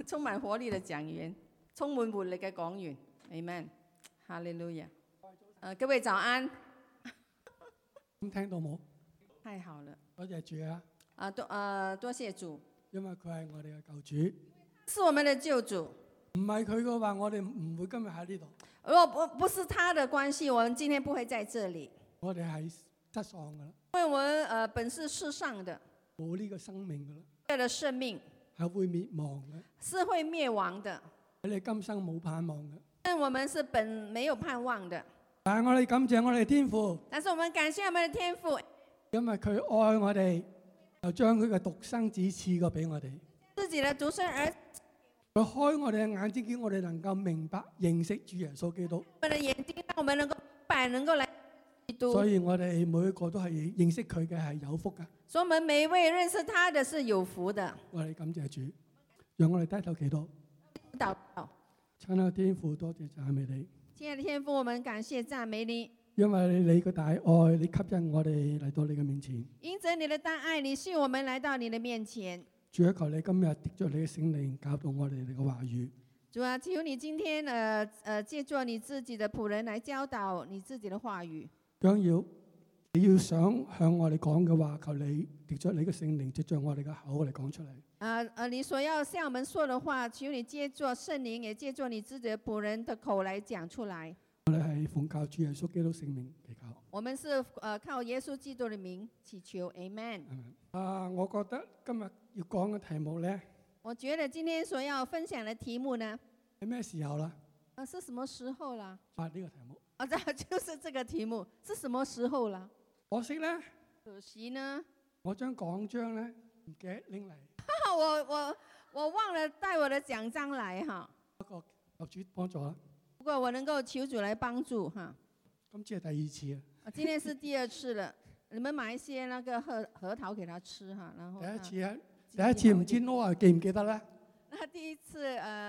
充滿活力嘅講員，充滿活力嘅講員 ，Amen， 哈利路亞。各位早安。 咁聽到冇？ 太好了。 多謝主啊！ 多謝主。 因為佢係我哋嘅救主。 是我們的救主。 唔係佢嘅話，我哋唔會今日喺呢度。 如果不是他的關係，我們今天不會在這裡。 我哋係失喪噶啦。 因為我們本是世上的， 冇呢個生命噶啦。 這個生命係會滅亡嘅。 是會滅亡的。 你哋今生冇盼望嘅。 但我們是本沒有盼望的。 但係我哋感謝我哋天父。 但是我們感謝我們的天父， 因為佢愛我哋，就將佢嘅獨生子賜過俾我哋。 自己的獨生兒子。 佢開我哋嘅眼睛，叫我哋能夠明白認識主耶穌基督。 我們的眼睛，讓我們能夠明白，能夠來基督。 所以我哋每一個都係認識佢嘅係有福噶。 所以我們每一位認識他的是有福的。 我哋感謝主，讓我哋低頭祈禱。 禱告。 親愛的天父，多謝讚美你。 親愛的天父，我們感謝讚美你。 因為你嘅大愛，你吸引我哋嚟到你嘅面前。 因着你的大愛，你吸引我們來到你的面前。 主啊，求你今日藉着你嘅聖靈教導我哋嘅話語。 主啊，求你今天借助你自己的僕人來教導你自己的話語。你要想向我哋講嘅話，求你藉着你嘅聖靈，藉着我哋嘅口嚟講出嚟。 你所要向我們說的話，求你借助聖靈，也借助你自己的僕人的口來講出來。 我哋係奉靠主耶穌基督聖名祈求。 我們是靠耶穌基督的名祈求 ，Amen。 我覺得今日要講嘅題目咧， 我覺得今天所要分享的題目呢， 係咩時候啦？ 是什麼時候啦？ 呢個題目。 就是這個題目，是什麼時候啦？ 可惜咧， 可惜呢， 我將講章咧唔記得拎嚟。 我忘了帶我的獎章來哈。 不過求主幫助啦。 不過我能夠求主來幫助哈。 今次係第二次啊。 今天是第二次了。你們買一些那個核桃給他吃哈，然後。 第一次唔知 Noah 記唔記得咧？ 那第一次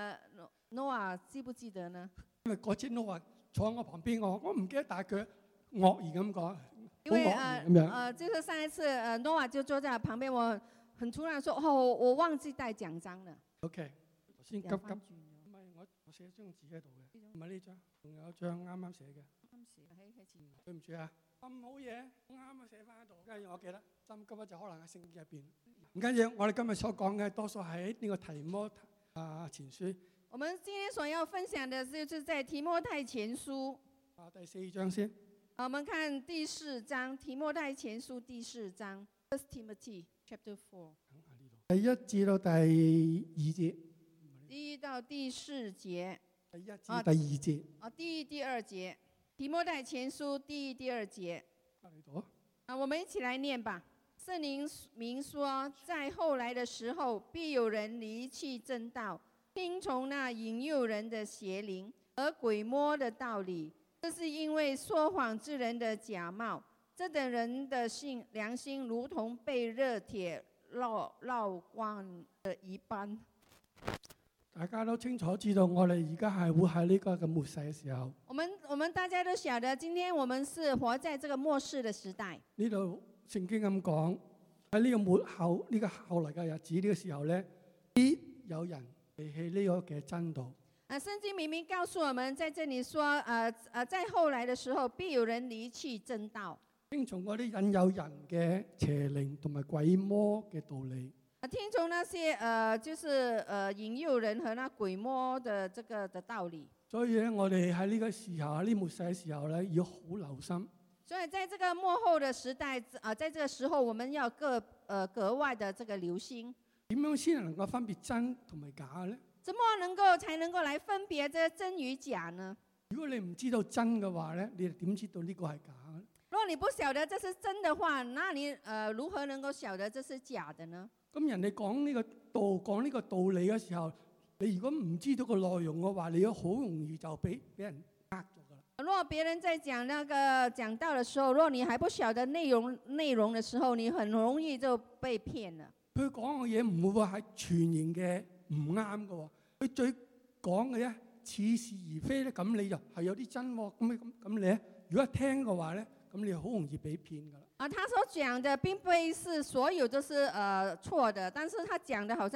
Noah 記不記得呢？ 因為嗰次 Noah 坐喺我旁邊，我唔記得帶佢愕然咁講。 因為就是上一次Noah 就坐在旁邊，我很突然說我忘記帶獎章了。 OK， 先急。唔係我寫張紙喺度嘅，唔係呢張，仲有一張啱啱寫嘅。對唔住啊，咁好嘢，我啱啱寫翻喺度，跟住我記得，今日就可能喺聖經入邊。唔緊要，我哋今日所講嘅多數喺呢個提摩前書。 我們今天所要分享的就是在提摩太前書。 第4章先。 我們看第4章，提摩太前書第4章。First Timothy Chapter 4。 第1至到第2節。 第1到第4節。 第1至第2節。 第1、第2節。提摩太前書第1、第2節。我們一起來念吧。聖靈明說，在後來的時候，必有人離棄真道，聽從那引誘人的邪靈和鬼魔的道理。這是因為說謊之人的假冒，這等人的良心如同被熱鐵烙光的一般。 大家都清楚知道，我哋而家係活喺呢個嘅末世嘅時候。 我們大家都曉得，今天我們是活在這個末世的時代。 呢度聖經咁講，喺呢個末後呢個後來嘅日子呢個時候咧，必有人離棄呢個嘅真道。 聖經明明告訴我們，在這裡說，在後來的時候，必有人離棄真道， 聽從嗰啲引誘人嘅邪靈同埋鬼魔嘅道理。 聽從那些就是引誘人和那鬼魔的這個的道理。 所以咧，我哋喺呢個時候喺呢末世嘅時候咧，要好留心。 所以在這個末後的時代，在這個時候，我們要格外的這個留心。 點樣先能夠分別真同埋假咧？ 怎麼才能夠來分別這真與假呢？ 如果你唔知道真嘅話咧，你點知道呢個係假咧？ 如果你不曉得這是真的話，那你如何能夠曉得這是假的呢？ 咁人哋講呢個道理嘅時候，你如果唔知道個內容嘅話，你好容易就俾人呃咗噶啦。 如果別人在講道的時候，如果你還不曉得內容的時候，你很容易就被騙了。 佢講嘅嘢唔會話係全然嘅唔啱嘅喎，佢最講嘅咧似是而非咧，咁你就係有啲真喎，咁你咧，如果聽嘅話咧，咁你好容易被騙噶啦。 他所講的並非是所有都是錯的，但是他講的好像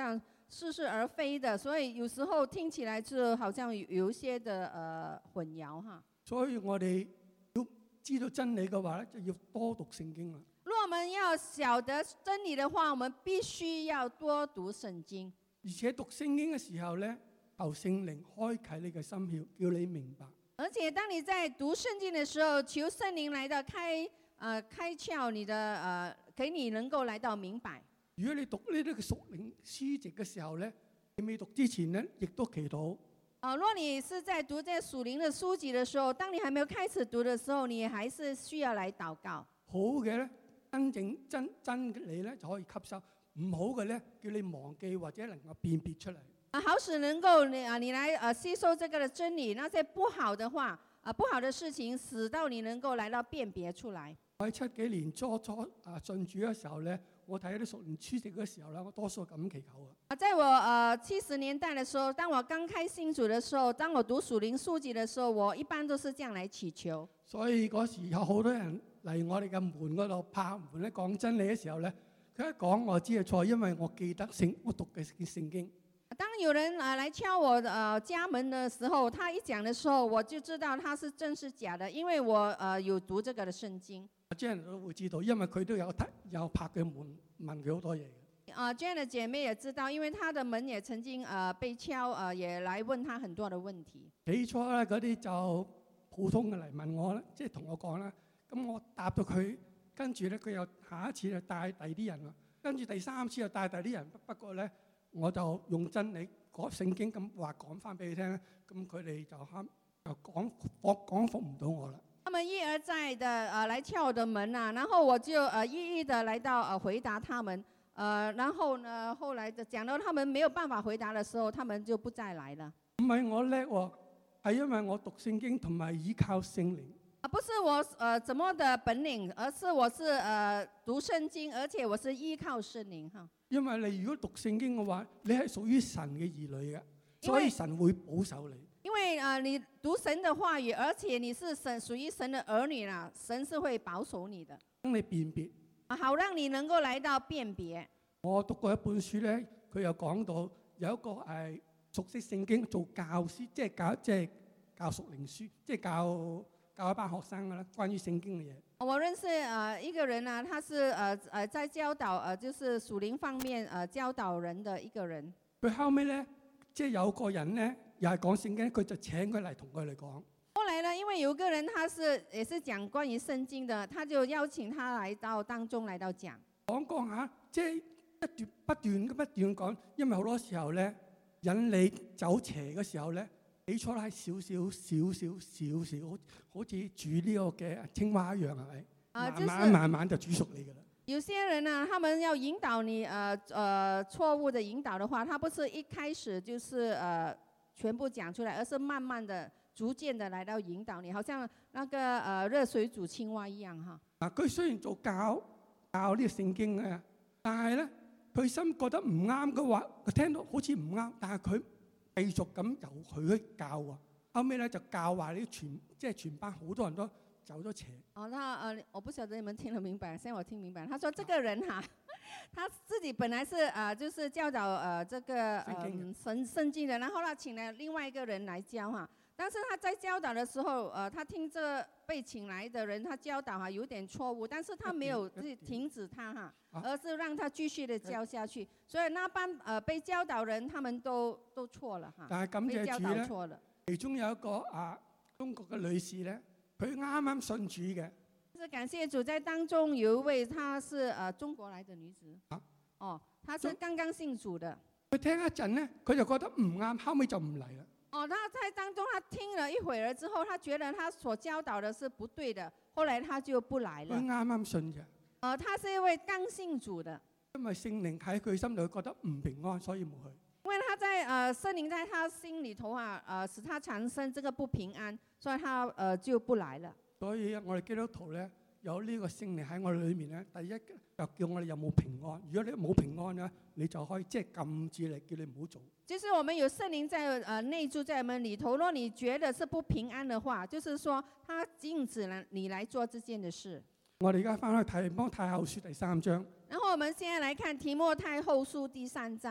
似是而非的，所以有時候聽起來就好像有一些的混淆哈。 所以我哋要知道真理嘅話咧，就要多讀聖經啦。 如果我們要曉得真理的話，我們必須要多讀聖經。 而且讀聖經嘅時候咧，求聖靈開啟你嘅心竅，叫你明白。 而且當你在讀聖經的時候，求聖靈來到開竅你的給你能夠來到明白。 如果你讀呢啲嘅屬靈書籍嘅時候咧，你未讀之前咧，亦都祈禱。 如果你是在讀這屬靈的書籍的時候，當你還沒有開始讀的時候，你還是需要來禱告。 好嘅咧，真理咧就可以吸收；唔好嘅咧，叫你忘記或者能夠辨別出嚟。 好使能夠你來吸收這個的真理，那些不好的話不好的事情，使到你能夠來到辨別出來。 我喺70幾年初信主嘅時候咧，我睇啲屬靈書籍嘅時候咧，我多數咁祈求啊。 在我70年代嘅時候，當我剛開信主嘅時候，當我讀屬靈書籍嘅時候，我一般都是這樣來祈求。所以嗰時有好多人嚟我哋嘅門嗰度拍門咧，講真理嘅時候咧，佢一講我知係錯，因為我記得我讀嘅聖經。 當有人來敲我家門的時候，他一講的時候，我就知道他是真是假的，因為我有讀這個的聖經。 Jane 都會知道，因為佢都有拍佢門問佢好多嘢。 Jane 的姐妹也知道，因為她的門也曾經被敲，也來問她很多的問題。 起初咧嗰啲就普通嘅嚟問我咧，即係同我講啦，咁我答到佢，跟住咧佢又下一次就帶第啲人啦，跟住第三次又帶第啲人，不過咧。我就用真理講聖經咁話講翻俾佢聽咧，咁佢哋就講服唔到我啦。 他們一而再的來敲我的門啊，然後我就一一的來到回答他們，然後呢後來就講到他們沒有辦法回答的時候，他們就不再來了。 唔係我叻喎，係因為我讀聖經同埋依靠聖靈。 不是我怎麼的本領，而是我是讀聖經，而且我是依靠聖靈哈。 因為你如果讀聖經嘅話，你係屬於神嘅兒女嘅，所以神會保守你。 因為你讀神的話語，而且你是屬於神的兒女啦，神是會保守你的。 等你辨別， 好讓你能夠來到辨別。我讀過一本書咧，佢又講到有一個係熟悉聖經做教師，即係教屬靈書，即係教一班學生嘅啦，關於聖經嘅嘢。 我認識一個人啊，他是在教導就是屬靈方面教導人的一個人。 佢後尾咧，即係有個人咧，又係講聖經，佢就請佢嚟同佢嚟講。 後來呢，因為有個人他也是講關於聖經的，他就邀請他來到當中來到講。講下，即係不斷講，因為好多時候咧，引你走邪嘅時候咧。起初係少少，好似煮呢個嘅青蛙一樣，係咪？慢慢就煮熟你噶啦。 有些人呢，他們要引導你錯誤的引導的話，他不是一開始就是全部講出來，而是慢慢的、逐漸的來到引導你，好像那個熱水煮青蛙一樣哈。 佢雖然做教呢個聖經嘅，但係咧佢心覺得唔啱嘅話，佢聽到好似唔啱，但係佢繼續咁由佢去教啊，後尾咧就教壞啲全班好多人都走咗邪。 我不曉得你們聽得明白，現在我聽明白。他說這個人哈，他自己本來是就是教導這個聖經的，然後呢請了另外一個人來教哈。但是他在教導的時候，他聽這被請來的人，他教導有點錯誤，但是他沒有停止他哈，而是讓他繼續的教下去。所以那班被教導人，他們都錯了哈。 但係感謝主咧，其中有一個中國嘅女士咧，佢啱啱信主嘅。 是感謝主，在當中有一位，她是中國來的女子。她是剛剛信主的。 佢聽一陣咧，佢就覺得唔啱，後尾就唔嚟啦。 他在當中，他聽了一會兒之後，他覺得他所教導的是不對的，後來他就不來了。 佢啱啱信嘅。 他是一位剛信主的。 因為聖靈喺佢心裏覺得唔平安，所以冇去。 因為他在聖靈在他心裏頭使他產生這個不平安，所以他就不來了。所以我哋基督徒咧，有呢個聖靈喺我哋裏面咧，第一就叫我哋有冇平安。如果你冇平安咧，你就可以即係禁止你，叫你唔好做。就是我們有聖靈在內住在我們裏頭，如果你覺得是不平安的話，就是說他禁止了你來做這件的事。我哋而家翻去提摩太後書第3章。然後我們現在來看提摩太後書第3章。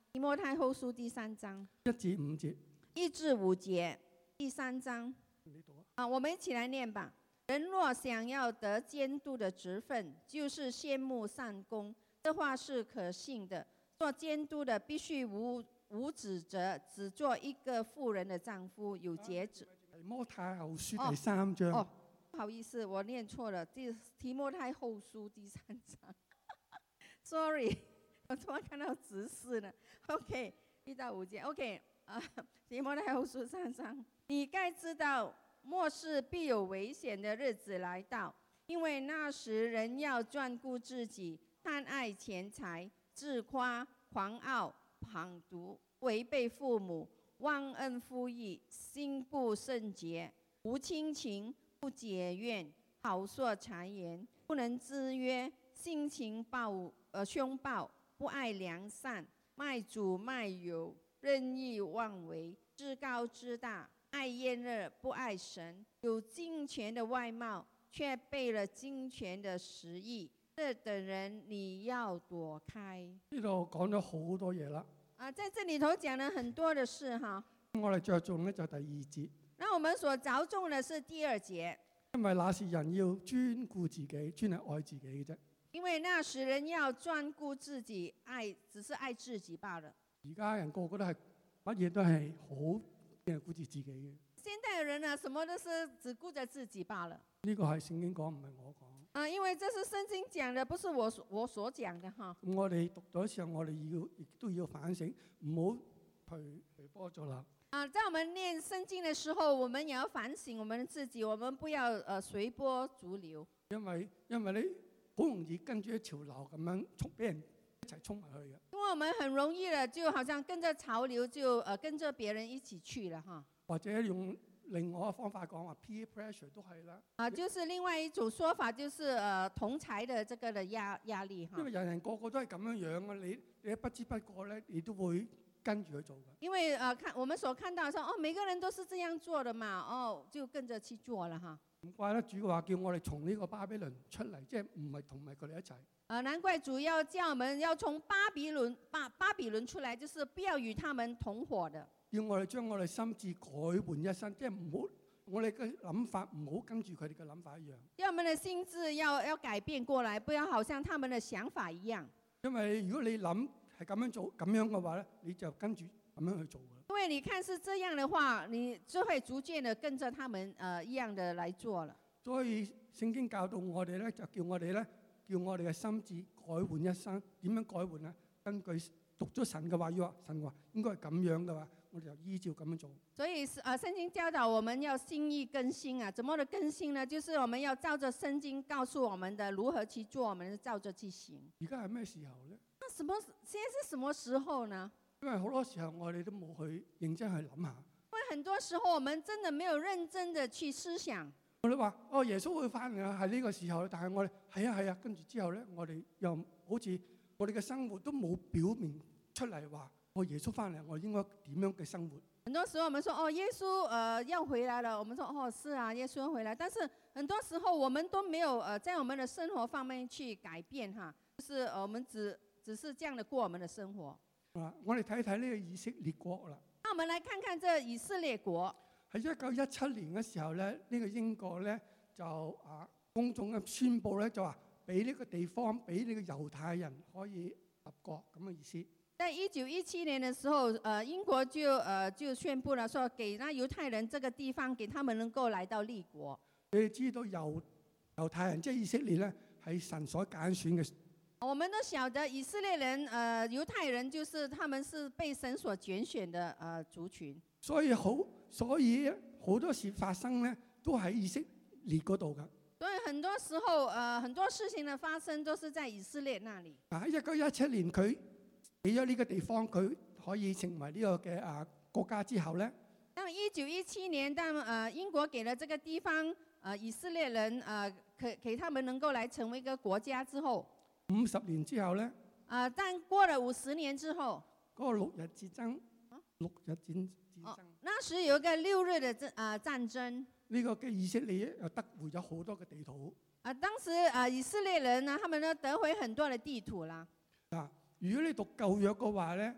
提摩太後書第3章 1至5節。 1至5節，第3章。我們一起來念吧。人若想要得監督的職分，就是羨慕善工，這話是可信的。做監督的必須無指責，只做一個婦人的丈夫，有節制。 提摩太後書第3章。 不好意思，我念錯了，提摩太後書第3章。Sorry， 我突然看到指示了。OK， 1到5節。OK， 提摩太後書3章，你該知道，末世必有危險的日子來到，因為那時人要專顧自己，貪愛錢財，自誇，狂傲，謗讟，違背父母，忘恩負義，心不聖潔，無親情，不解怨，好說讒言，不能自約，性情兇暴，不愛良善，賣主賣友，任意妄為，自高自大，愛宴樂，不愛神，有金錢的外貌，卻背了金錢的實意。這等人你要躲開。 呢度講咗好多嘢啦。 在這裏頭講了很多的事哈。 我哋着重咧就第2節。 那我們所着重的是第2節。 因為那時人要專顧自己，專係愛自己嘅啫。 因為那時人要專顧自己，只是愛自己罷了。 而家人個個都係乜嘢都係好淨係顧住自己嘅。 現代人呢，什麼都是只顧着自己罷了。 呢個係聖經講，唔係我講。 因為這是聖經講的，不是我所講的哈。 咁我哋讀咗時候，我哋亦都要反省，唔好隨波逐流。 在我們念聖經的時候，我們也要反省我們自己，我們不要隨波逐流。因為你好容易跟住潮流咁樣俾人一齊衝埋去嘅。 因為我們很容易的，就好像跟着潮流，就跟着別人一起去了哈。 或者用另外一個方法講話 peer pressure 都係啦。 就是另外一種說法，就是同儕的這個的壓力哈。 因為人個個都係咁樣樣嘅，你不知不覺咧，你都會跟住去做嘅。因為我們所看到的說，每個人都是這樣做的嘛，就跟着去做了哈。 唔怪得主嘅話叫我哋從呢個巴比倫出嚟，即係唔係同埋佢哋一齊。 難怪主要叫我們要從巴比倫出來，就是不要與他們同夥的。 要我哋將我哋心志改換一新，即係唔好我哋嘅諗法唔好跟住佢哋嘅諗法一樣。 要我們的心志要改變過來，不要好像他們的想法一樣。 因為如果你諗係咁樣做咁樣嘅話咧，你就跟住咁樣去做嘅。 因為你看是這樣的話，你就會逐漸的跟着他們一樣的來做了。 所以聖經教導我哋咧，就叫我哋嘅心志改換一生。點樣改換咧？根據讀咗神嘅話語，神話應該係咁樣嘅話，我哋就依照咁樣做。 所以聖經教導我們要心意更新啊，怎麼的更新呢？就是我們要照着聖經告訴我們的如何去做，我們照着去行。 而家係咩時候咧？ 現在是什麼時候呢？ 因為好多時候我哋都冇去認真去諗下。 因為很多時候我們真的沒有認真的去思想。 我哋話耶穌會翻嚟啊，係呢個時候，但係我哋係啊，跟住之後咧，我哋又好似我哋嘅生活都冇表明出嚟話，耶穌翻嚟，我應該點樣嘅生活？ 很多時候我們說耶穌要回來了，我們說是啊，耶穌要回來，但是很多時候我們都沒有在我們的生活方面去改變哈，就是我們只是這樣的過我們的生活。 我哋睇睇呢個以色列國啦。 那我們來看看這以色列國。 喺1917年嘅時候咧，呢個英國咧就公眾嘅宣佈咧，就話俾呢個地方俾呢個猶太人可以立國咁嘅意思。 在1917年的時候，英國就宣佈了，說給那猶太人這個地方，給他們能夠來到立國。 你哋知道猶太人即係以色列咧，係神所揀選嘅。 我們都曉得以色列人，猶太人就是他們是被神所揀選的族群。所以好多事發生咧，都喺以色列嗰度噶。 所以很多時候，很多事情的發生都是在以色列那裡。 喺1917年佢俾咗呢個地方，佢可以成為呢個嘅國家之後咧。 當1917年，當英國給了這個地方，以色列人給他們能夠來成為一個國家之後 ，50年之後咧。 但過了50年之後， 嗰個6日戰爭，6日戰爭。 那時有一個6日的戰爭。 呢個嘅以色列又得回咗好多嘅地圖。 當時以色列人呢，他們呢得回很多嘅地圖啦。 如果你讀舊約嘅話咧，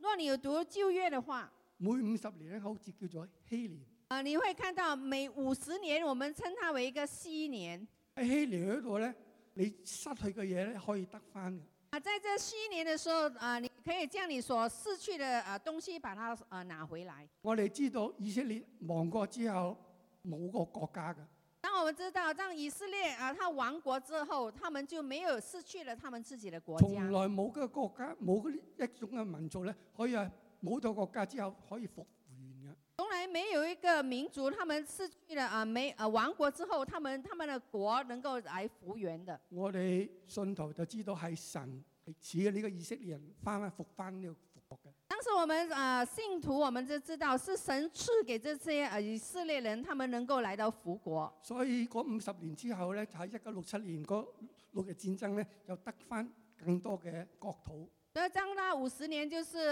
若你有讀舊約的話， 每50年咧好似叫做禧年。 你會看到每50年，我們稱它為一個禧年。 喺禧年嗰度咧，你失去嘅嘢咧可以得翻嘅。 在這禧年的時候，你可以將你所失去的東西，把它拿回來。 我哋知道以色列亡國之後冇個國家嘅。 當我們知道，當以色列他亡國之後，他們就沒有失去了他們自己的國家。 從來冇個國家，冇嗰一種嘅民族咧，可以冇咗國家之後可以復原嘅。 從來沒有一個民族，他們失去了亡國之後，他們的國能夠來復原的。 我哋信徒就知道係神使嘅呢個以色列人復翻呢個復國嘅。 當時我們信徒，我們就知道是神賜給這些以色列人，他們能夠來到復國。 所以嗰50年之後咧，就喺1967年嗰6日戰爭咧，就得翻更多嘅國土。 所以當那50年，就是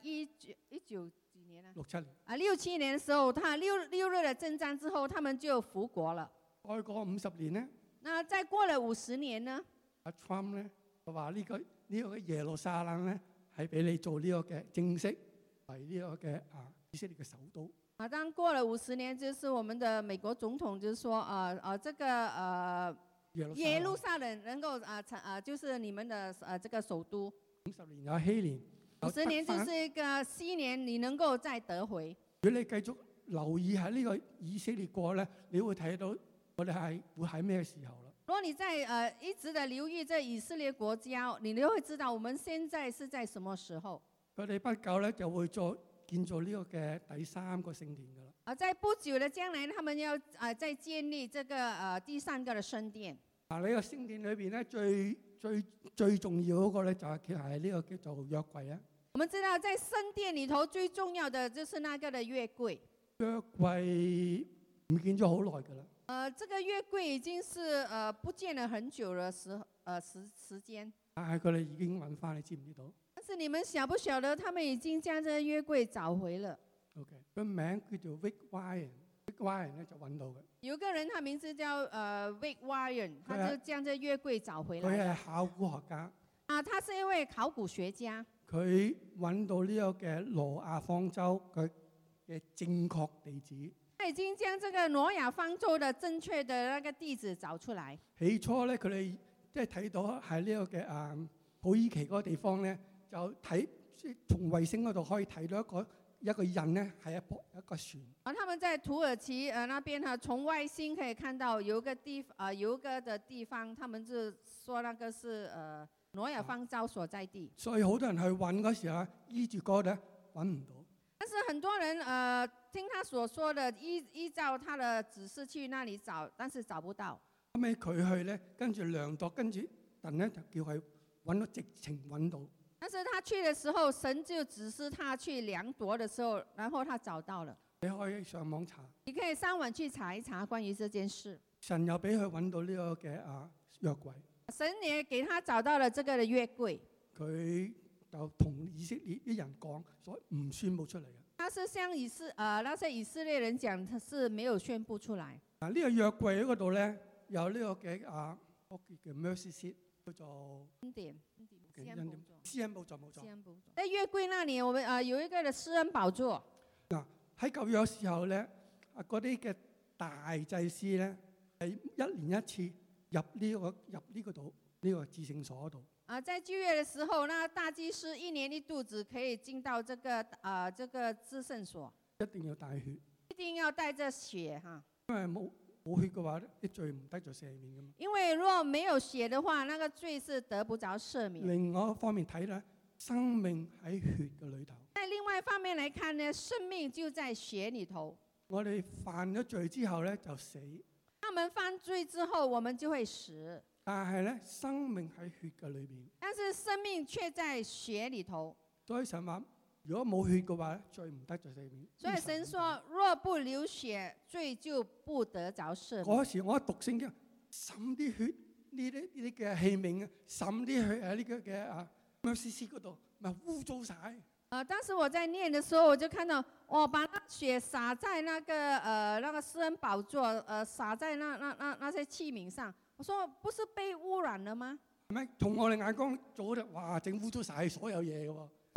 19幾年啊 ？67年。 67年的時候，他六日的征戰之後，他們就復國了。 再過50年呢？ 那再過了50年呢？ 阿 Trump 咧就話呢個耶路撒冷咧係俾你做呢個嘅正式為呢個嘅以色列嘅首都。 當過了50年，就是我們的美國總統就是說這個耶路撒冷能夠就是你們的這個首都。 50年有禧年 ，50年就是一個禧年，你能夠再得回。 如果你繼續留意喺呢個以色列國咧，你會睇到我哋係會喺咩時候啦。 如果你在一直的留意這以色列國家，你就會知道我們現在是在什麼時候。 佢哋不久咧就會再建造呢個嘅第3個聖殿噶啦。 在不久的將來，他們要再建立這個第3個的聖殿。 呢個聖殿裏邊咧最重要嗰個咧就係呢個叫做約櫃啊。 我們知道在聖殿裏頭最重要的就是那個的約櫃。 約櫃唔見咗好耐噶啦。 這個約櫃已經是不見了很久了時間。 但係佢哋已經揾翻，你知唔知道？ 但是你們曉不曉得，他們已經將這個約櫃找回了。 OK， 個名叫做 Rick Warren，Rick Warren 咧就揾到嘅。 有個人，他名字叫Rick Warren， 他就將這約櫃找回來。 佢係考古學家。 他是一位考古學家。 佢揾到呢個嘅挪亞方舟佢嘅正確地址。 他已經將這個挪亞方舟的正確的那個地址找出來。 起初咧，佢哋即係睇到喺呢個嘅土耳其嗰個地方咧，就睇從衛星嗰度可以睇到一個印咧，係一個船。 他們在土耳其那邊從外星可以看到有個的地方，他們就說那個是挪亞方舟所在地。 所以好多人去揾嗰時候，依住嗰咧揾唔到。 但是很多人聽他所說的，依照他的指示去那裡找，但是找不到。 後尾佢去咧，跟住量度，跟住神咧就叫佢揾到，直情揾到。 但是他去的時候，神就指示他去量度的時候，然後他找到了。 你可以上網查。 你可以上網去查一查關於這件事。 神又俾佢揾到呢個嘅約櫃。 神也給他找到了這個的約櫃。 佢就同以色列啲人講，所以唔宣佈出嚟嘅。 他是向那些以色列人講，他是沒有宣佈出來。 呢個約櫃喺嗰度咧，有呢個嘅叫 mercy seat， 叫做恩典施恩寶座冇錯。 在約櫃那裡，我們有一個嘅施恩寶座。 嗱，喺舊約時候咧，嗰啲嘅大祭司咧係1年1次入呢個度呢個至聖所度。 在舊約嘅時候，那大祭司1年1度只可以進到這個至聖所。 一定要帶血。 一定要帶着血哈。 因為冇血嘅話咧，啲罪唔得咗赦免噶嘛。 因為如果沒有血的話，那個罪是得不着赦免。 另外一方面睇咧，生命喺血嘅裏頭。 在另外一方面來看呢，生命就在血裏頭。 我哋犯咗罪之後咧就死。 我們犯罪之後，我們就會死。 但係咧，生命喺血嘅裏邊。 但是生命卻在血裏頭。 所以神話，如果冇血嘅話咧，罪唔得咗赦免。 所以神說，若不流血，罪就不得着赦免。 嗰時我一讀聖經，滲啲血呢啲嘅器皿啊，滲啲血喺呢個嘅mercy seat嗰度，咪污糟晒。 當時我在念的時候，我就看到，把那血灑在那個施恩寶座，灑在那些器皿上。我說，不是被污染了嗎？ 係咪？從我哋眼光做嗰啲，哇，整污糟晒所有嘢嘅喎。 我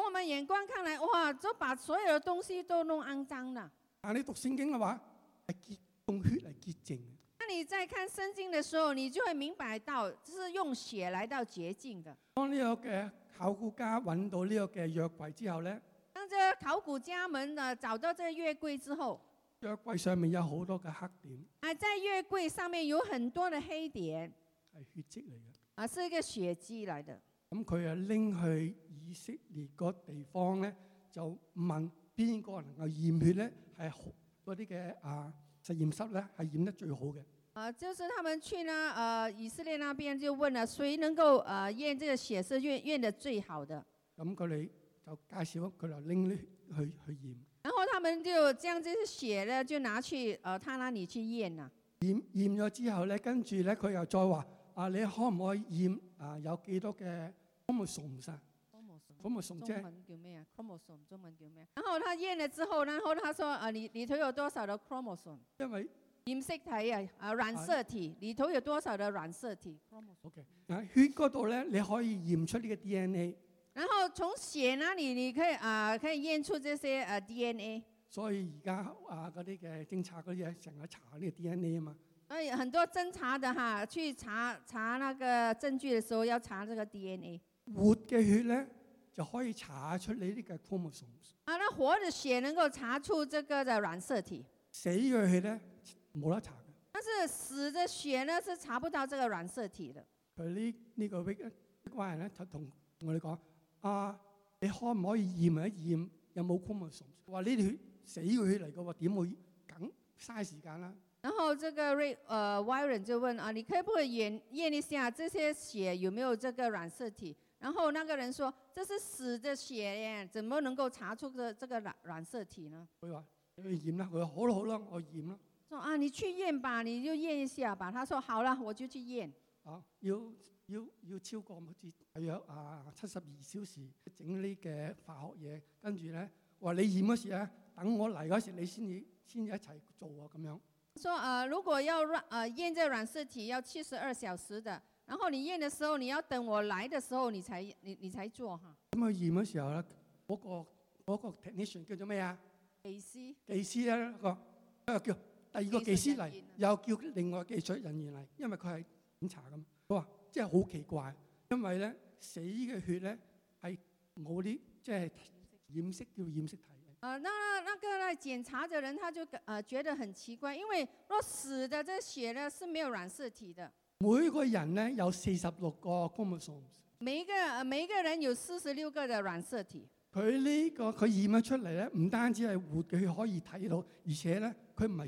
我們眼光看來，哇，就把所有的東西都弄骯髒了。 但你讀聖經嘅話，係用血嚟潔淨。 那你在看聖經的時候，你就會明白到，是用血來到潔淨的。 當呢個嘅考古家揾到呢個嘅約櫃之後咧， 當這個考古家們找到這個約櫃之後， 約櫃上面有好多嘅黑點。 在約櫃上面有很多的黑點， 係血跡嚟嘅。 是一個血跡嚟的。 咁佢啊拎去以色列嗰地方咧，就問邊個能夠驗血咧？係嗰啲嘅實驗室咧，係驗得最好嘅。 就是他們去呢，以色列那邊就問了，誰能夠驗這個血是驗得最好的？ 咁佢哋就介紹佢就拎去驗。 然後他們就將這些血呢，就拿去他那裡去驗啦。 驗咗之後咧，跟住咧佢又再話你可唔可以驗有幾多嘅 chromosome？chromosome 中文叫咩啊 ？chromosome 中文叫咩？然後他驗了之後，然後他說裏頭有多少的 chromosome？ 因為染色體染色體裏頭有多少的染色體 ？OK， 血嗰度咧，你可以驗出呢個 DNA。 然後從血那裡你可以驗出這些DNA。 所以而家嗰啲嘅偵查嗰啲嘢成日查呢個 DNA 啊嘛。 所以很多偵查的去查那個證據的時候要查這個 DNA。 活嘅血咧就可以查出你呢個 chromosomes。 那活的血能夠查出這個的染色體。 死嘅血咧冇得查嘅。 但是死的血呢是查不到這個染色體的。 佢呢個關人咧就同我哋講你可唔可以驗一驗有冇 chromosomes？ 話呢啲血死嘅血嚟嘅喎，點會梗嘥時間啦？ 然後這個Wyron 就問你可不可以驗一下這些血有沒有這個染色體？然後那個人說：這是死的血耶，怎麼能夠查出這個染色體呢？ 佢話你去驗啦，佢話好啦好啦，我驗啦。 說你去驗吧，你就驗一下吧。他說好了，我就去驗。 要超過好似大約72小時整呢嘅化學嘢，跟住咧話你驗嗰時咧，等我嚟嗰時你先至一齊做咁樣。 說如果要驗這染色體要72小時的，然後你驗的時候你要等我來的時候你才做哈。 咁佢驗嘅時候咧，嗰個 technician 叫做咩啊？ 技師咧個叫第二個技師嚟，又叫另外技術人員嚟，因為佢係檢查咁。佢話即係好奇怪，因為咧死嘅血咧係冇啲即係染色叫染色體。 那個來檢查的人他就覺得很奇怪，因為若死的這血呢是沒有染色體的。 每個人咧有46個 chromosomes， 每一個人有46個的染色體。 佢驗咗出嚟咧，唔單止係活嘅血可以睇到，而且咧佢唔係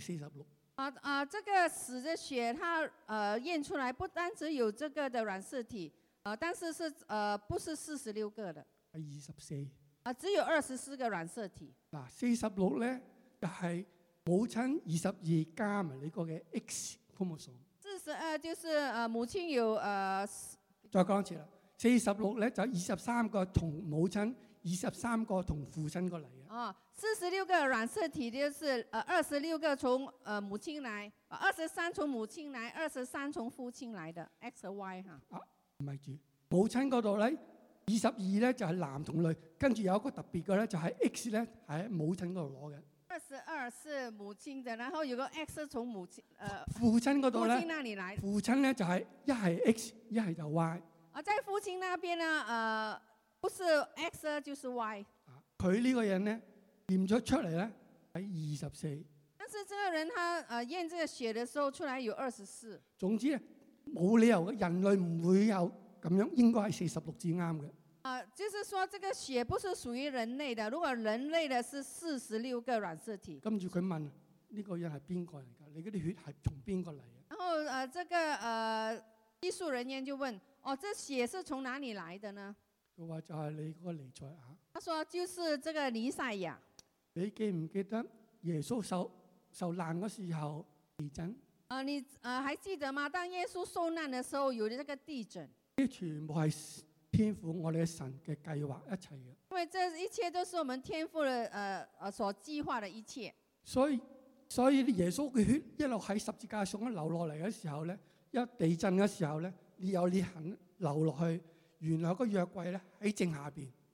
46。 這個死的血，它驗出來不單只有這個的染色體，但是不是46個的？ 係24。 只有24個染色體。 46咧就係母親22加埋呢個嘅 X chromosome。 42就是母親有再講一次啦，46咧就23個同母親，23個同父親過嚟嘅。 46個染色體就是26個從母親來，23從母親來，23從父親來的 X 和 Y 哈。 唔係住母親嗰度咧，22咧就係男同女，跟住有一個特別嘅咧就係 X 咧係喺母親嗰度攞嘅。 22是母親的，然後有個 X 從父親嗰度咧， 父親那裡來。 父親咧就係一係 X，一係就 Y。 在父親那邊呢，不是 X 就是 Y。 佢呢個人咧驗咗出嚟咧係24。 但是這個人他驗這個血的時候出來有24。 總之咧冇理由嘅，人類唔會有咁樣，應該係46至啱嘅。 就是說這個血不是屬於人類的，如果人類的是46個染色體。 跟住佢問呢個人係邊個嚟㗎？你嗰啲血係從邊個嚟嘅？ 然後這個醫術人員就問：這血是從哪裡來的呢？ 佢話就係你嗰個彌賽亞。 他說就是這個彌賽亞。 你記唔記得耶穌受難嗰時候地震？ 你還記得嗎？當耶穌受難的時候有這個地震。 呢全部係天父我哋嘅神嘅計劃一齊嘅。 因為這一切都是我們天父的所計劃的一切。所以耶穌嘅血一路喺十字架上流落嚟嘅時候咧，一地震嘅時候咧，有裂痕流落去，原來個約櫃咧喺正下邊。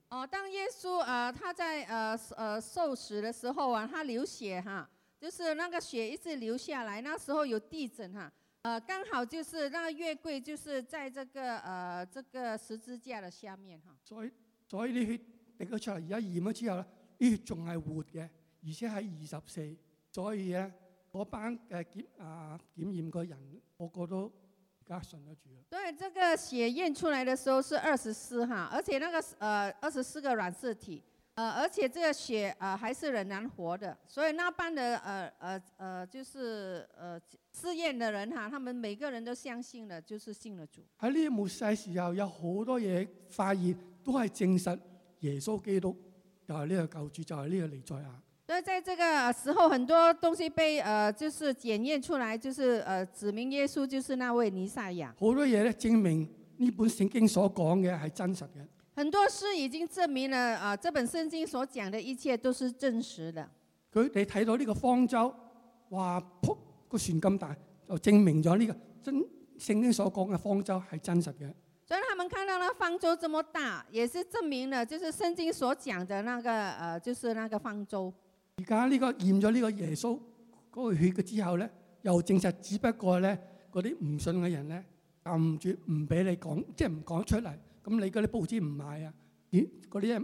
當耶穌他在受死的時候他流血哈，就是那個血一直流下來，那時候有地震哈，剛好就是那個月桂就是在這個十字架的下面哈。 所以啲血滴咗出嚟，而家驗咗之後咧，啲血仲係活嘅，而且喺24，所以咧嗰班嘅檢驗嘅人個個都而家信得住啦。 對，這個血驗出來的時候是24哈，而且那個24個染色體，而且這個血還是仍然活的，所以那班的就是試驗的人哈，他們每個人都相信了，就是信了主。 喺呢個末世時候，有好多嘢發現都係證實耶穌基督就係呢個救主，就係呢個彌賽亞。 所以在這個時候，很多東西被就是檢驗出來，就是指明耶穌就是那位彌賽亞。 好多嘢咧證明呢本聖經所講嘅係真實嘅。 很多事已經證明了這本聖經所講的一切都是真實的。 佢哋睇到呢個方舟，話撲個船咁大，就證明咗呢個真聖經所講嘅方舟係真實嘅。 所以他們看到那方舟這麼大，也是證明了就是聖經所講的那個就是那個方舟。 而家呢個驗咗呢個耶穌嗰個血嘅之後咧，又證實只不過咧嗰啲唔信嘅人咧撳住唔俾你講，即係唔講出嚟。咁你嗰啲報紙唔買啊，嗰啲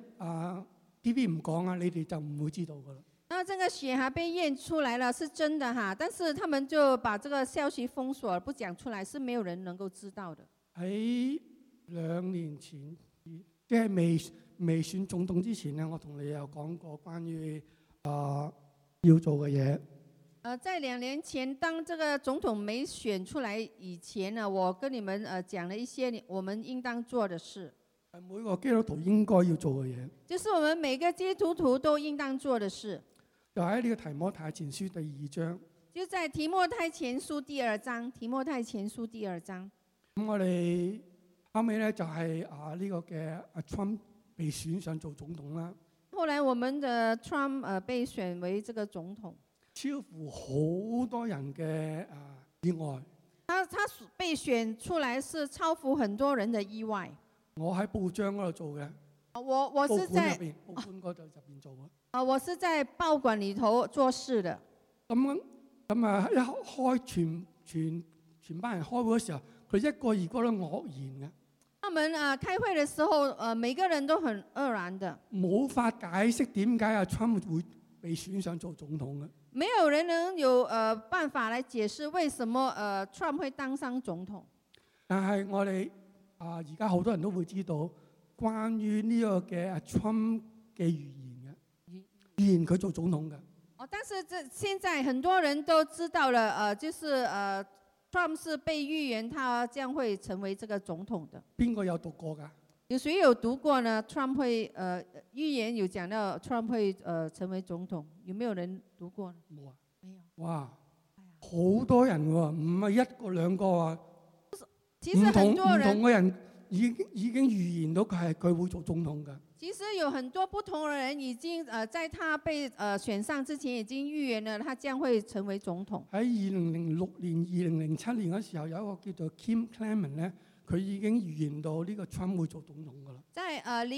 TV 唔講啊，你哋就唔會知道噶啦。 那這個血還被驗出來了，是真的哈，但是他們就把這個消息封鎖，不講出來，是沒有人能夠知道的。 喺2年前，即係未選總統之前咧，我同你有講過關於要做嘅嘢。 在2年前，當這個總統沒選出來以前呢，我跟你們講了一些我們應當做的事。 係每個基督徒應該要做嘅嘢。 就是我們每個基督徒都應當做的事。 就喺呢個提摩太前書第2章。 就在提摩太前書第2章。提摩太前書第2章。 咁我哋後尾咧就係呢個嘅Trump 被選上做總統啦。 後來我們的 Trump 被選為這個總統。 超乎好多人嘅意外。 他被選出來是超乎很多人的意外。 我喺報章嗰度做嘅。 我是在報館嗰度入邊做嘅。 我是在報館裏頭做事的。 咁一開全班人開會嘅時候，佢一個二個都愕然嘅。 他們開會嘅時候，每個人都很愕然的。 冇法解釋點解Trump會被選上做總統嘅。 沒有人能有辦法來解釋為什麼Trump 會當上總統。 但係我哋而家好多人都會知道關於呢個嘅Trump 嘅預言嘅，預言佢做總統嘅。 但是現在很多人都知道了，就是Trump 是被預言他將會成為這個總統的。 邊個有讀過㗎？ 有誰有讀過呢？Trump 會預言有講到 Trump 會成為總統，有沒有人讀過呢？ 冇啊， 沒有。 哇，好多人喎，唔係一個兩個啊。 其實很多人唔同嘅人已經預言到佢會做總統㗎。 其實有很多不同的人已經在他被選上之前已經預言了，他將會成為總統。喺 2006年、2007年嗰時候，有一個叫做 Kim Clement 咧，佢已經預言到呢個 Trump 會做總統㗎啦。在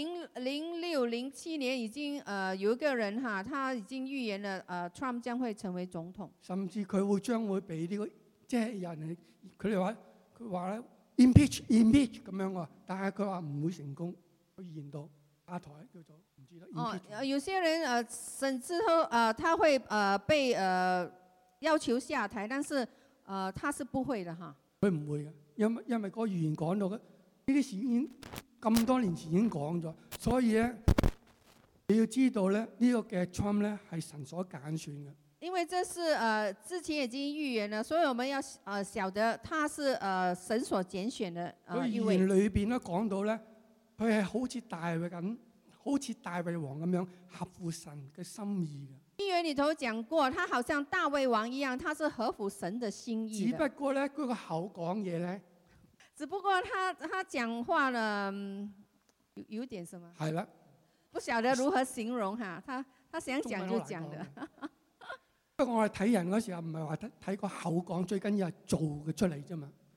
06、07年已經有一個人哈，他已經預言了Trump 將會成為總統。 甚至佢將會俾呢個即係人佢話咧 impeach 咁樣喎，但係佢話唔會成功，佢預言到。下台叫做唔知得。 有些人甚至他會被要求下台，但是他是不會的哈。 佢唔會嘅，因為嗰個預言講到嘅呢啲事已經咁多年前已經講咗，所以咧你要知道咧呢個嘅 Trump 咧係神所揀選嘅。 因為這是之前已經預言了，所以我們要曉得他是神所揀選的一位。 佢預言裏邊咧講到咧。佢係好似大衛王咁樣合乎神嘅心意嘅。 預言裏頭講過，他好像大衛王一樣，他是合乎神的心意的。 只不過咧，佢個口講嘢咧， 只不過他講話呢，有點什麼？ 係啦， 不曉得如何形容哈。他想講就講的。 不過我哋睇人嗰時候唔係話睇個口講，最緊要係做嘅出嚟啫嘛。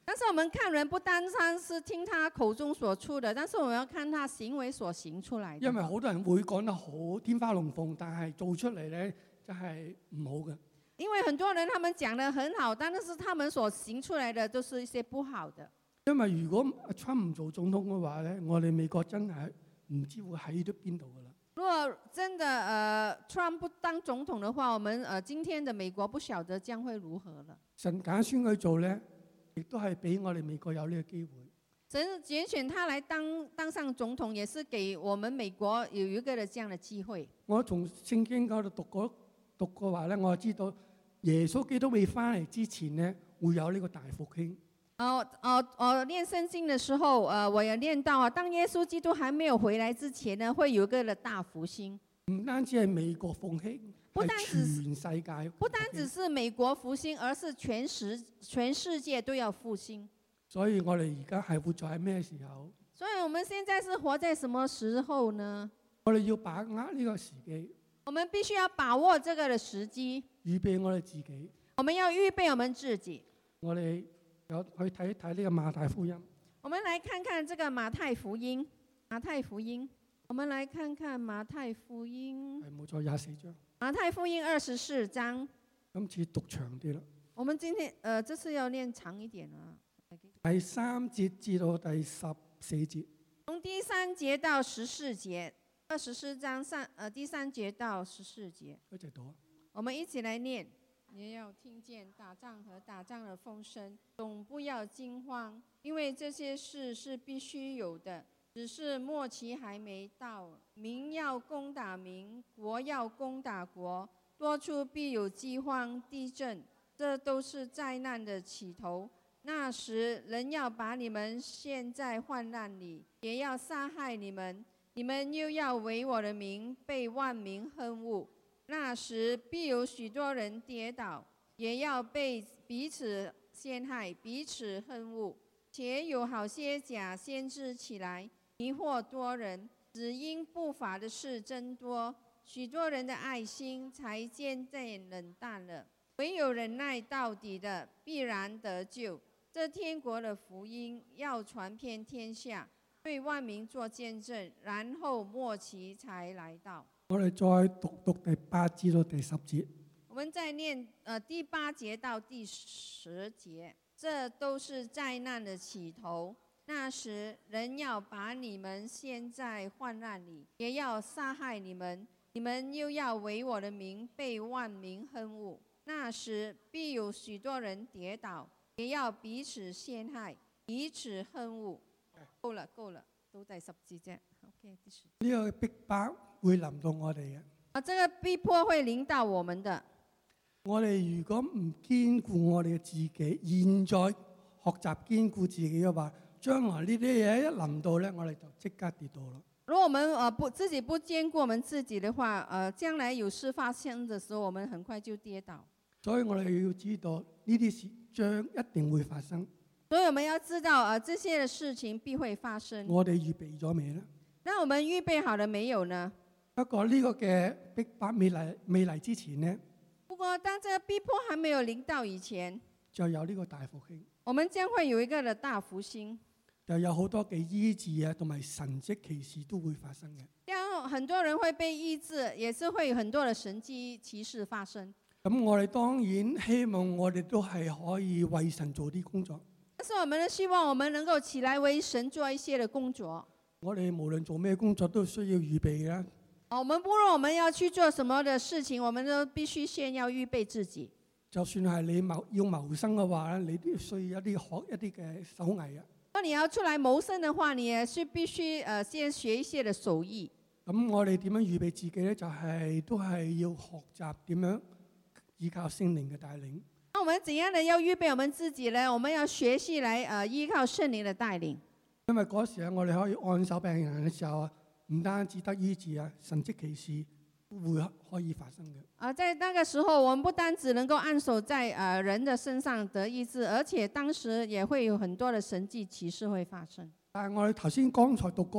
但是我們看人不單單是聽他口中所出的，但是我們要看他行為所行出來的。 因為好多人會講得好天花龍鳳，但係做出嚟咧就係唔好嘅。 因為很多人他們講得很好，但是他們所行出來的都是一些不好的。 因為如果川唔做總統嘅話咧，我哋美國真係唔知會喺到邊度噶啦。 如果真的川不當總統的話，我們今天的美國不曉得將會如何了。 神揀選佢做咧，亦都係俾我哋美國有呢個機會。 神揀選他來當上總統，也是給我們美國有一個的這樣的機會。我從聖經嗰度讀過話咧，我就知道耶穌基督未翻嚟之前咧，會有呢個大復興。 我念聖經的時候，我有念到啊，當耶穌基督還沒有回來之前呢，會有一個的大復興。 唔單止係美國復興，係全世界。 不單只是美國復興，而是全世界都要復興。 所以我哋而家係活在咩時候？ 所以我們現在是活在什麼時候呢？ 我哋要把握呢個時機。 我們必須要把握這個的時機， 預備我哋自己。 我們要預備我們自己。 我哋有去睇一睇呢個馬太福音。 我們來看看這個馬太福音。馬太福音，我們來看看馬太福音。 係冇錯，24章。 馬太福音24章。 今次讀長啲啦。 我們今天這次要念長一點啊。 第3節至到第14節。 從第3節到14節，24章第3節到14節。 一齊讀。 我們一起來念。也要聽見打仗和打仗的風聲，總不要驚慌，因為這些事是必須有的，只是末期還沒到。民要攻打民，國要攻打國，多處必有饑荒、地震，這都是災難的起頭。那時人要把你們陷在患難裡，也要殺害你們，你們又要為我的名被萬民恨惡。那時必有許多人跌倒，也要被彼此陷害，彼此恨惡。且有好些假先知起來，迷惑多人，只因不法的事增多，許多人的愛心才漸漸冷淡了。唯有忍耐到底的，必然得救。這天國的福音要傳遍天下，對萬民作見證，然後末期才來到。 我哋再讀第8至到第10節。 我們再念第8節到第10節，這都是災難的起頭。那時人要把你們陷在患難裡，也要殺害你們，你們又要為我的名被萬民恨惡。那時必有許多人跌倒，也要彼此陷害，彼此恨惡。夠了，都第10節啫。OK， 呢個逼迫會臨到我哋嘅。 這個逼迫會臨到我們的。 我哋如果唔堅固我哋嘅自己，現在學習堅固自己嘅話，將來呢啲嘢一臨到咧，我哋就即刻跌倒啦。 如果我們自己不堅固我們自己的話，將來有事發生的時候，我們很快就跌倒。 所以我哋要知道呢啲事將一定會發生。 所以我們要知道這些的事情必會發生。 我哋預備咗未呢？ 那我們預備好了沒有呢？ 不過呢個嘅逼迫未嚟之前呢？ 不過當這個逼迫還沒有臨到以前， 就有呢個大復興。 我們將會有一個的大復興。 就有好多嘅醫治啊，同埋神蹟奇事都會發生嘅。 讓很多人會被醫治，也是會有很多的神蹟奇事發生。 咁我哋當然希望我哋都係可以為神做啲工作。 但是我們都希望我們能夠起來為神做一些的工作。 我哋無論做咩工作都需要預備嘅。 我們不論我們要去做什麼的事情，我們都必須先要預備自己。 就算係你要謀生嘅話咧，你都需要學一啲嘅手藝啊。 如果你要出來謀生的話，你也是必須先學一些的手藝。 咁我哋點樣預備自己咧？就係都係要學習點樣依靠聖靈嘅帶領。 那我們怎樣的要預備我們自己呢？我們要學習來依靠聖靈的帶領。 因為嗰時我哋可以按手病人嘅時候啊，唔單止得醫治啊，神蹟奇事會可以發生嘅。在那個時候，我們不單只能夠按手在人的身上得醫治，而且當時也會有很多的神蹟奇事會發生。 但係我哋剛才讀過咧，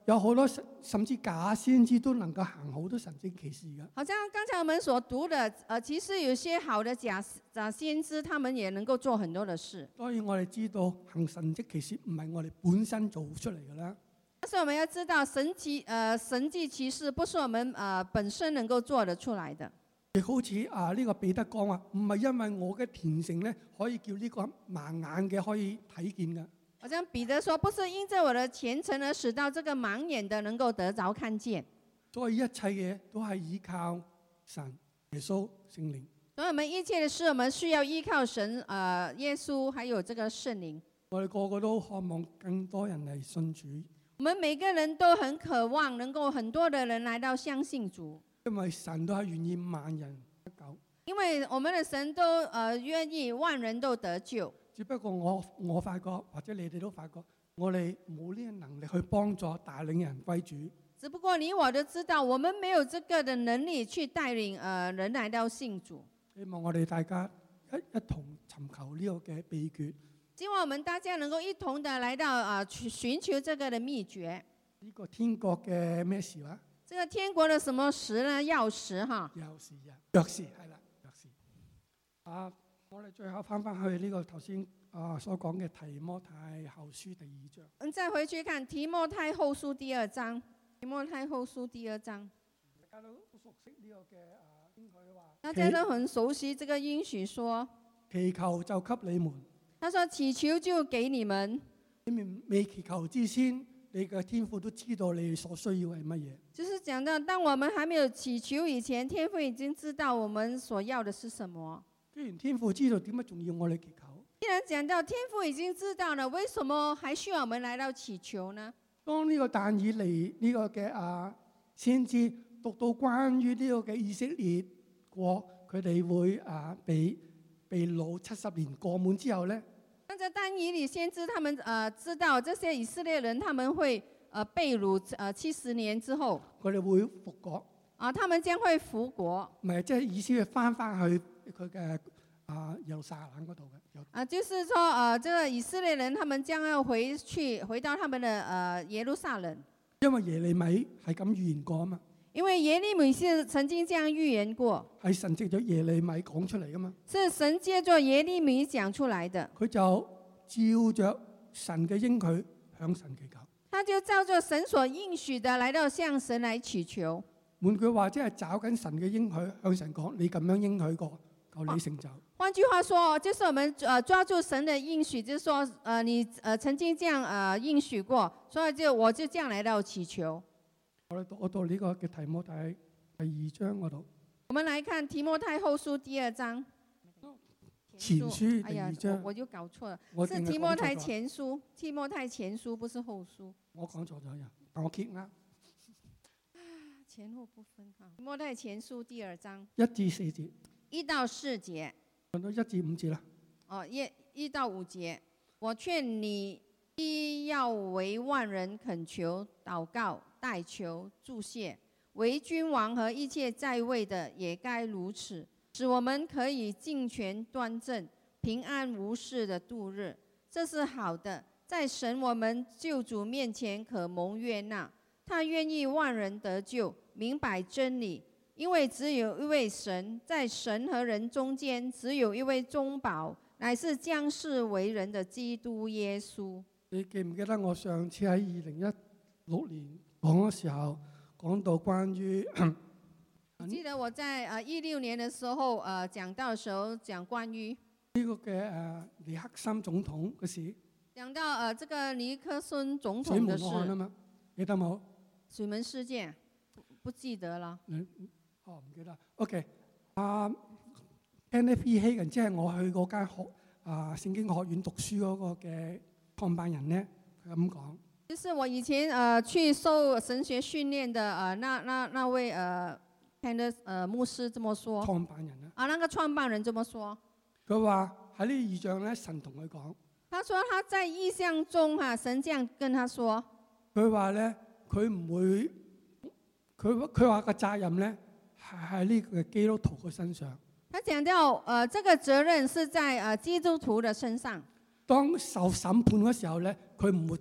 有好多甚至假先知都能夠行好多神蹟奇事嘅。 好像剛才我們所讀的，其實有些好的假先知，他們也能夠做很多的事。 當然我哋知道行神蹟奇事唔係我哋本身做出嚟嘅啦。 但是我們要知道神蹟奇事不是我們本身能夠做得出來的。 亦好似呢個彼得講話，唔係因為我嘅虔誠咧，可以叫呢個盲眼嘅可以睇見嘅。 好像彼得說，不是因着我的虔誠而使到這個盲眼的能夠得着看見。 所以一切嘢都係依靠神、耶穌、聖靈。 所以我們一切的事，我們需要依靠神、耶穌，還有這個聖靈。 我哋個個都渴望更多人嚟信主。 我們每個人都很渴望能夠很多的人來到相信主， 因為神都係願意萬人得救。 因為我們的神都願意萬人都得救。 只不過我發覺，或者你哋都發覺，我哋冇呢個能力去幫助帶領人歸主。 只不過你我都知道，我們沒有這個的能力去帶領人來到信主。 希望我哋大家一同尋求呢個嘅秘訣。 希望我們大家能夠一同的來到去尋求這個的秘訣。 呢個天國嘅咩事話？ 這個天國的什麼時呢？鑰匙哈。 鑰匙啊，鑰匙係啦，鑰匙。我哋最後翻去呢個頭先所講嘅提摩太後書第2章。 我們再回去看提摩太後書第2章。提摩太後書第2章。 大家都熟悉呢個嘅應許話。 大家都很熟悉這個應許說。 祈求就給你們。 他說祈求就給你們。 你們未祈求之前，你嘅天父都知道你所需要係乜嘢。 就是講到，當我們還沒有祈求以前，天父已經知道我們所要的是什麼。 既然天父知道，點解仲要我哋祈求？ 既然講到天父已經知道了，為什麼還需要我們來到祈求呢？當呢個但以理呢個嘅先知讀到關於呢個嘅以色列國，佢哋會被擄70年過滿之後咧， 當着但以理先知他們知道這些以色列人他們會被擄70年之後， 佢哋會復國。 他們將會復國。 唔係，即係意思係翻去佢嘅耶路撒冷嗰度嘅。 就是說這個以色列人他們將要回到他們的耶路撒冷。 因為耶利米係咁預言過啊嘛。 因為耶利米是曾經這樣預言過。 係神藉咗耶利米講出嚟噶嘛。 是神借着耶利米講出來的。 佢就照着神嘅應許向神祈求。 他就照着神所應許的來到向神來祈求。 換句話，即係找緊神嘅應許，向神講：你咁樣應許過，求你成就。 換句話說，就是我們抓住神的應許，就是說你曾經這樣應許過，所以我就這樣來到祈求。 我哋讀到呢個嘅提摩太第2章嗰度。 我們來看提摩太後書第2章。 前書第2章。 我就搞錯了，是提摩太前書，提摩太前書不是後書。我講錯咗呀， 但我揭啱。 前後不分哈。提摩太前書第2章 1至4節。 1到4節。 講到1至5節啦。 1到5節。我勸你必要為萬人懇求、禱告、代求、祝謝，為君王和一切在位的也該如此，使我們可以敬虔端正、平安無事的度日。這是好的，在神我們救主面前可蒙悅納。他願意萬人得救，明白真理，因為只有一位神，在神和人中間只有一位中保，乃是降世為人的基督耶穌。 你記唔記得我上次喺2016年講嘅時候，講到關於？ 我記得我在16年嘅時候講到嘅時候，講關於呢個嘅尼克森總統嘅事。 講到這個尼克森總統嘅事。 水門案啊嘛，記得冇？ 水門事件不記得了。 唔記得。OK，Kenneth E. Hagin 即係我去嗰間聖經學院讀書嗰個嘅創辦人咧，佢咁講。 就是我以前去受神學訓練的那位Kenneth 牧師這麼說。 創辦人啊。 那個創辦人這麼說。佢話喺呢異象咧，神同佢講。 他說他在異象中神這樣跟他說。 佢話咧。佢唔會，佢話個責任咧係喺呢個基督徒嘅身上。 他講到這個責任是在基督徒的身上。 當受審判嘅時候咧，佢唔會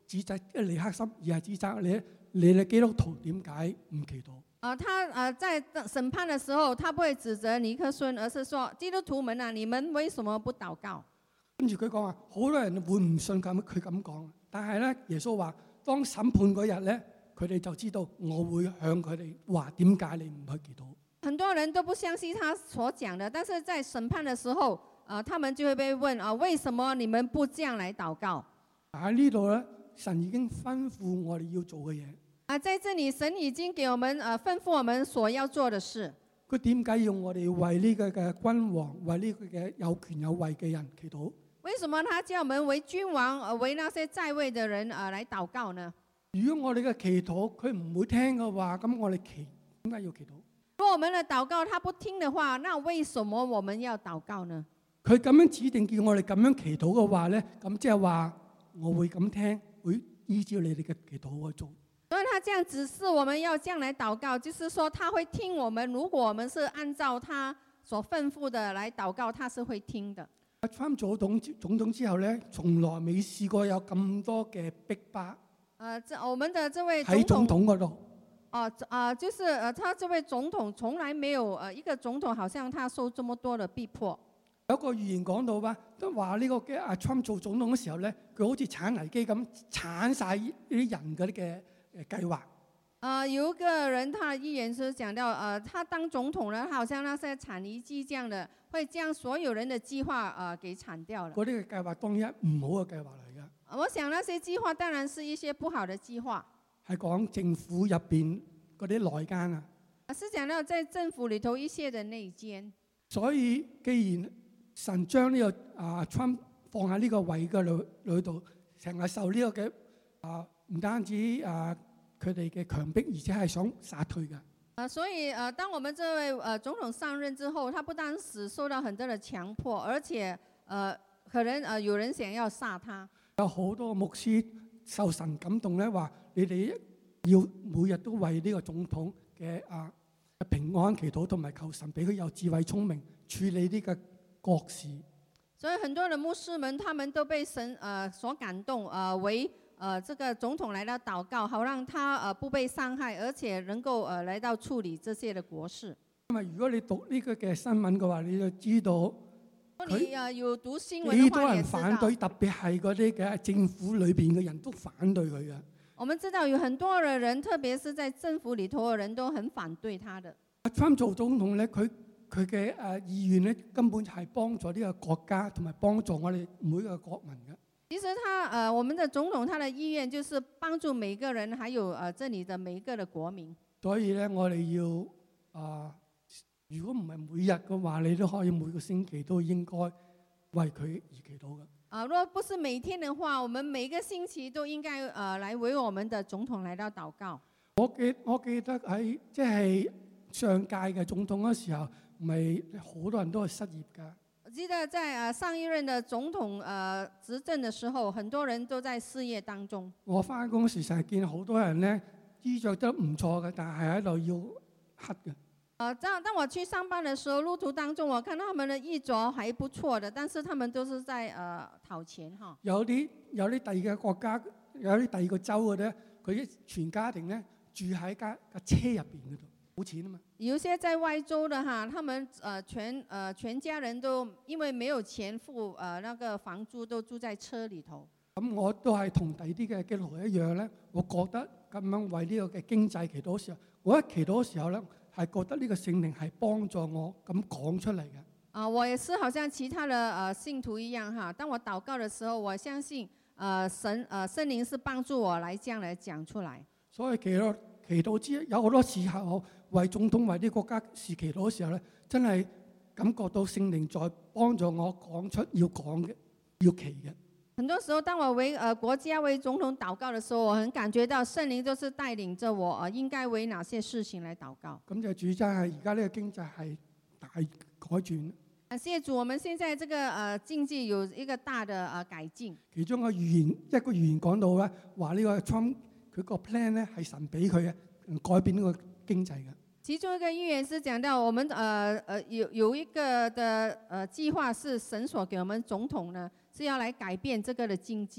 指責尼克森，而係指責你哋基督徒點解唔祈禱？ 他在審判的時候，他不會指責尼克遜，而是說基督徒們啊，你們為什麼不禱告？ 跟住佢講話，好多人會唔信佢咁講，但係咧耶穌話，當審判嗰日咧，佢哋就知道我會向佢哋話點解你唔去祈禱。 很多人都不相信他所講的，但是在審判的時候，他們就會被問為什麼你們不這樣來禱告？ 喺呢度咧，神已經吩咐我哋要做嘅嘢。 在這裡神已經給我們吩咐我們所要做的事。 佢點解要我哋為呢個嘅君王，為呢個嘅有權有位嘅人祈禱？ 為什麼他叫我們為君王，為那些在位的人來禱告呢？ 如果我哋嘅祈禱佢唔會聽嘅話，咁我哋點解要祈禱？ 如果我們的禱告他不聽的話，那為什麼我們要禱告呢？ 佢咁樣指定叫我哋咁樣祈禱嘅話咧，咁即係話我會咁聽，會依照你哋嘅祈禱去做。 所以他這樣指示我們要這樣來禱告，就是說他會聽我們。如果我們是按照他所吩咐的來禱告，他是會聽的。 Trump 做總統之後咧，從來未試過有咁多嘅逼迫。 我們的這位喺總統嗰度。 就是他這位總統從來沒有一個總統好像他受這麼多的逼迫。 有個預言講到話，都話呢個嘅Trump 做總統嘅時候咧，佢好似鏟危機咁鏟晒呢啲人嗰啲嘅計劃。 有一個人他的預言是講到，他當總統呢，好像那些鏟危機這樣的，會將所有人的計劃給鏟掉了。 嗰啲嘅計劃當然唔好嘅計劃嚟㗎。 我想那些計劃當然是一些不好的計劃。係講政府入邊嗰啲內奸啊。 是講到在政府裡頭一些的內奸。 所以既然神將呢個Trump 放喺呢個位嘅裏度，成日受呢個嘅唔單止佢哋嘅強迫，而且係想殺退嘅。 所以當我們這位總統上任之後，他不單止受到很多的強迫，而且可能有人想要殺他。 有好多牧師受神感動咧，話你哋要每日都為呢個總統嘅平安祈禱，同埋求神俾佢有智慧聰明處理呢個國事。 所以很多的牧師們，他們都被神所感動，為這個總統來到禱告，好讓他不被傷害，而且能夠來到處理這些的國事。 因為如果你讀呢個嘅新聞嘅話，你就知道你有讀新聞嘅話， 幾多人反對，特別係嗰啲嘅政府裏邊嘅人都反對佢嘅。 我們知道有很多嘅人，特別是在政府裏頭嘅人都很反對他的。 Trump 做總統咧，佢嘅意願咧，根本就係幫助呢個國家，同埋幫助我哋每個國民嘅。 其實我們的總統他的意願就是幫助每個人，還有這裏的每一個的國民。 所以咧，我哋要如果唔係每日嘅話，你都可以每個星期都應該為佢而祈禱嘅。 如果不是每天的話，我們每個星期都應該來為我們的總統來到禱告。 我記得喺即係上屆嘅總統嗰時候，咪好多人都係失業㗎。 我記得在上一任的總統執政的時候，很多人都在失業當中。我翻工時成日見好多人咧，衣着得唔錯嘅，但係喺度要乞嘅。 當我去上班的時候，路途當中，我看到他們的衣着還不錯的，但是他們都是在討錢哈。有啲第二個國家，有啲第二個州嘅咧，佢全家庭咧住喺架車入邊嗰度，冇錢啊嘛。 有些在外州的哈，他們全家人都因為沒有錢付那個房租，都住在車裏頭。 咁我都係同第啲嘅基督徒一樣咧，我覺得咁樣為呢個嘅經濟祈禱嘅時候，我一祈禱嘅時候咧，係覺得呢個聖靈係幫助我咁講出嚟嘅。 我也是好像其他的信徒一樣哈，當我禱告嘅時候，我相信聖靈是幫助我來這樣來講出來。 所以祈禱之有好多時候為總統為啲國家事祈禱嘅時候咧，真係感覺到聖靈在幫助我講出要講嘅要祈嘅。 很多時候，當我為國家為總統禱告的時候，我很感覺到聖靈就是帶領着我應該為哪些事情來禱告。 咁就主真係而家呢個經濟係大改轉。 謝主，我們現在這個經濟有一個大的改進。 其中一個預言講到咧，話呢個 Trump 佢個 plan 咧係神俾佢嘅，改變呢個經濟嘅。 其中一個預言是講到我們有一個的計劃是神所給我們總統呢，是要來改變這個的經濟的。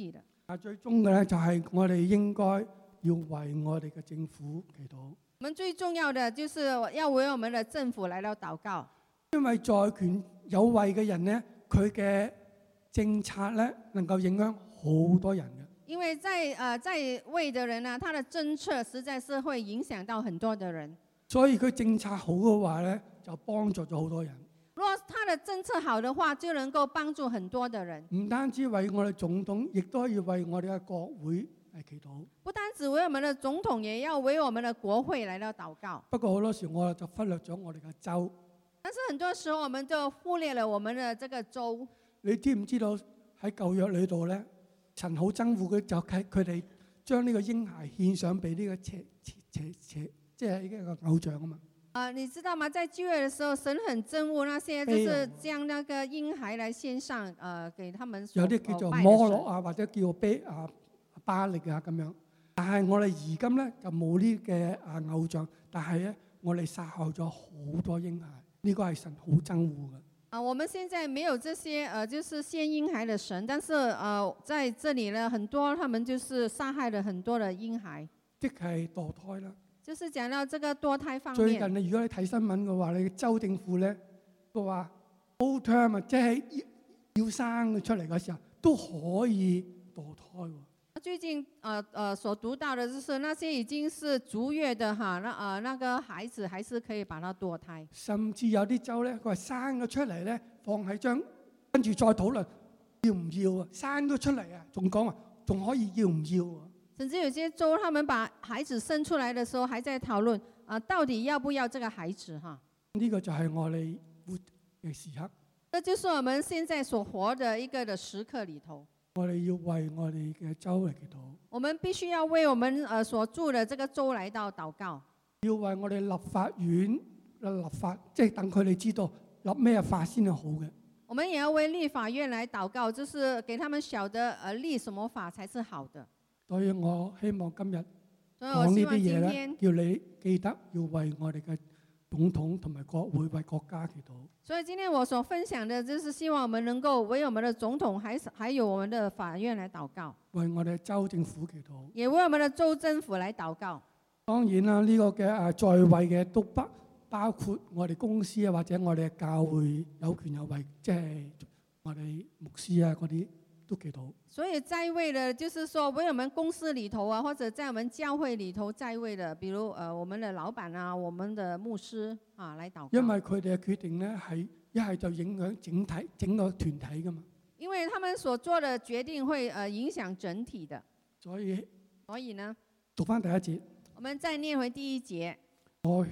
最終嘅咧就係我哋應該要為我哋嘅政府祈禱。 我們最重要的就是要為我們的政府來到禱告。 因為在權有位嘅人咧，佢嘅政策咧能夠影響好多人嘅。 因為在位的人呢，他的政策實在是會影響到很多的人。 所以佢政策好嘅話咧，就幫助咗好多人。 如果他的政策好的話，就能夠幫助很多的人。 唔單止為我哋總統，亦都要為我哋嘅國會嚟祈禱。 不單止為我們的總統，也要為我們的國會來到禱告。 不過好多時我就忽略咗我哋嘅州。 但是很多時候我們就忽略了我們的這個州。 你知唔知道喺舊約裏度咧，神好憎惡嘅就係佢哋將呢個嬰孩獻上俾呢個即係呢個偶像啊嘛。 你知道嗎？在舊約的時候，神很憎惡那些就是將那個嬰孩來獻上，給他們所有啲叫做摩洛啊，或者叫巴力啊咁樣。但係我哋而今咧就冇呢嘅偶像，但係咧我哋殺害咗好多嬰孩，呢個係神好憎惡嘅。 我們現在沒有這些就是獻嬰孩的神，但是在這裡呢，很多他們就是殺害了很多的嬰孩， 即係墮胎啦。 就是講到這個墮胎方面。 最近如果你睇新聞嘅話，你州政府咧都話 full term 啊，即係要生出嚟嘅時候都可以墮胎喎。 最近所讀到的就是那些已經是足月的哈，那個孩子還是可以把它墮胎。 甚至有啲州咧，佢話生咗出嚟咧，放喺張跟住再討論要唔要啊？生咗出嚟啊，仲講話仲可以要唔要啊？ 甚至有些州，他們把孩子生出來的時候，還在討論到底要不要這個孩子哈？ 呢個就係我哋活嘅時刻。 這就是我們現在所活的一個的時刻裏頭。 我哋要為我哋嘅州嚟祈禱。 我們必須要為我們所住的這個州來到禱告。 要為我哋立法院嘅立法，即係等佢哋知道立咩法先係好嘅。 我們也要為立法院來禱告，就是給他們曉得立什麼法才是好的。 所以我希望今日講呢啲嘢咧，叫你記得要為我哋嘅總統同埋國會為國家祈禱。 所以今天我所分享的，就是希望我們能夠為我們的總統，還有我們的法院來禱告， 為我哋州政府祈禱， 也為我們的州政府來禱告。 當然啦，呢個嘅在位嘅都不包括我哋公司啊，或者我哋嘅教會有權有位，即係我哋牧師啊嗰啲都祈禱。 所以在位的，就是說為我們公司裏頭啊，或者在我們教會裏頭在位的，比如我們的老闆啊，我們的牧師啊，來禱告。 因為佢哋嘅決定咧，係一係就影響整個團體噶嘛。 因為他們所做的決定會影響整體的。 所以呢， 讀翻第一節。 我們再念回第一節。 我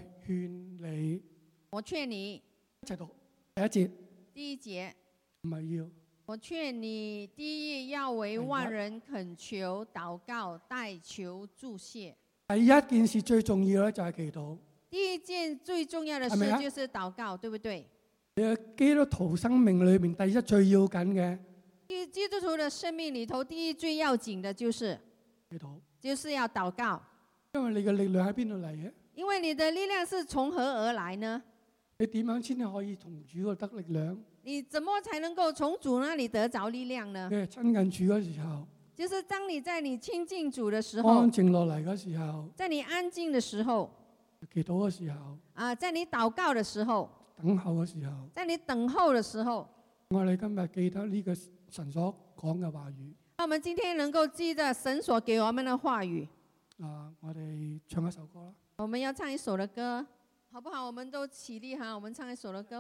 勸你一齊讀第一節。 第一節。 唔係要。 我勸你，第一要為萬人懇求、禱告、代求、祝謝。 第一件事最重要咧就係祈禱。 第一件最重要的事就是禱告，對不對？ 基督徒生命裏面第一最要緊嘅。 基督徒的生命裏頭，第一最要緊的就是祈禱， 就是要禱告。 因為你嘅力量喺邊度嚟嘅？ 因為你的力量是從何而來呢？ 你點樣先可以從主嗰度得力量？ 你怎麼才能夠從主那裡得着力量呢？ 親近主嗰時候， 就是當你在你親近主的時候， 安靜落嚟嗰時候， 在你安靜的時候， 祈禱嘅時候， 在你禱告的時候， 等候嘅時候， 在你等候的時候， 我哋今日記得呢個神所講嘅話語。 我們今天能夠記得神所給我們的話語。 我哋唱一首歌啦。 我們要唱一首的歌，好不好？我們都起立哈，我們唱一首的歌。